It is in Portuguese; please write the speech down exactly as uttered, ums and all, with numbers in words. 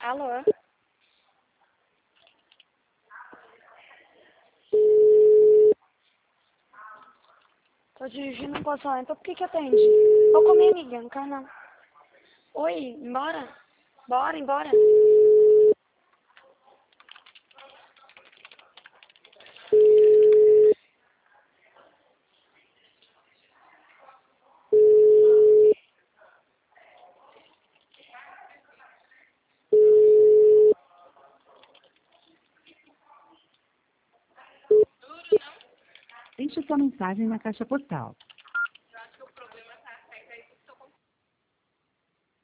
Alô? Tô dirigindo um poção, então por que que atende? Vou comer, amiga, não quero não. Oi, embora? Bora, embora. Deixe sua mensagem na caixa postal.